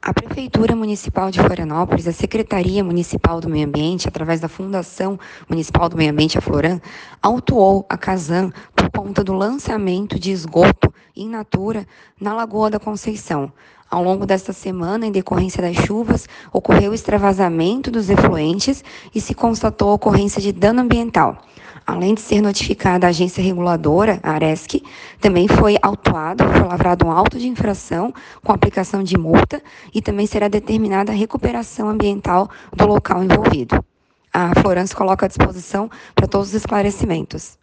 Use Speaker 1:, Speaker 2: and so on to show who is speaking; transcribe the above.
Speaker 1: A Prefeitura Municipal de Florianópolis, a Secretaria Municipal do Meio Ambiente, através da Fundação Municipal do Meio Ambiente, a Floran, autuou a Casan por conta do lançamento de esgoto in natura na Lagoa da Conceição. Ao longo desta semana, em decorrência das chuvas, ocorreu o extravasamento dos efluentes e se constatou a ocorrência de dano ambiental. Além de ser notificada a agência reguladora, a ARESC, também foi lavrado um auto de infração com aplicação de multa e também será determinada a recuperação ambiental do local envolvido. A Floran se coloca à disposição para todos os esclarecimentos.